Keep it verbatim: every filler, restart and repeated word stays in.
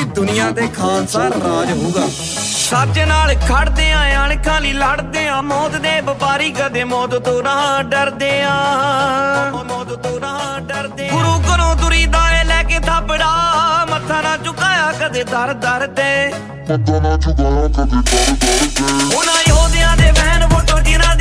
ਦੁਨੀਆ ਤੇ ਖਾਲਸਾ ਰਾਜ ਹੋਊਗਾ। ਸੱਚ ਨਾਲ ਖੜਦੇ ਆਂ ਅਣਖਾਂ ਲਈ ਲੜਦੇ ਆਂ, ਮੌਤ ਦੇ ਵਪਾਰੀ ਕਦੇ ਮੌਤ ਤੋਂ ਨਾ ਡਰਦੇ ਆਂ, ਮੌਤ ਤੋਂ ਨਾ ਡਰਦੇ। ਗੁਰੂ ਘਰੋਂ ਤੁਰੀਦਾ ਏ ਲੈ ਕੇ ਥਾਪੜਾ, ਮੱਥਾ ਨਾ ਝੁਕਾਇਆ ਕਦੇ ਦਰ ਦਰ ਤੇ, ਮੱਥਾ ਨਾ ਝੁਕਾਇਆ ਕਦੇ ਦਰ ਦਰ ਤੇ। ਉਹਨਾਂ ਯੋਧਿਆਂ ਦੇ ਵਹਿਣ ਫੋਟੋ ਜਿਨ੍ਹਾਂ